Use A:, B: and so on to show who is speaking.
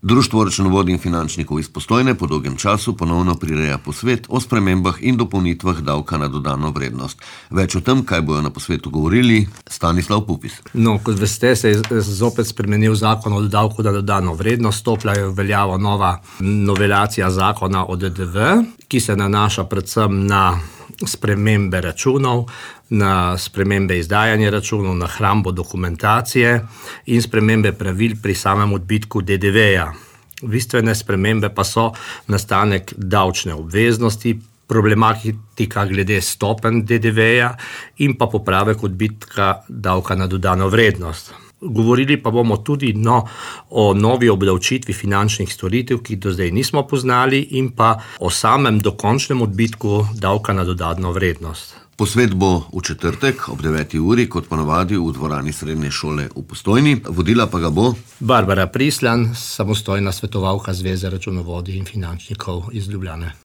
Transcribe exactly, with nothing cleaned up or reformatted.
A: Društvo računovodij in finančnikov iz Postojne po dolgem času ponovno prireja posvet o spremembah in dopolnitvah davka na dodano vrednost. Več o tem, kaj bojo na posvetu govorili, Stanislav Pupis.
B: No, kot veste, se je zopet spremenil zakon o davku na dodano vrednost, stopila je v veljavo nova novelacija zakona o D D V, ki se nanaša predvsem na spremembe računov, na spremembe izdajanja računov, na hrambo dokumentacije in spremembe pravil pri samem odbitku D D V-ja. Bistvene spremembe pa so nastanek davčne obveznosti, problematika glede stopenj D D V-ja in pa popravek odbitka davka na dodano vrednost. Govorili pa bomo tudi no, o novi obdavčitvi finančnih storitev, ki do zdaj nismo poznali, in pa o samem dokončnem odbitku davka na dodano vrednost.
A: Posvet bo v četrtek ob deveti uri, kot ponavadi v dvorani srednje šole v Postojni. Vodila pa ga bo
B: Barbara Prislan, samostojna svetovalka Zveze računovodij in finančnikov iz Ljubljane.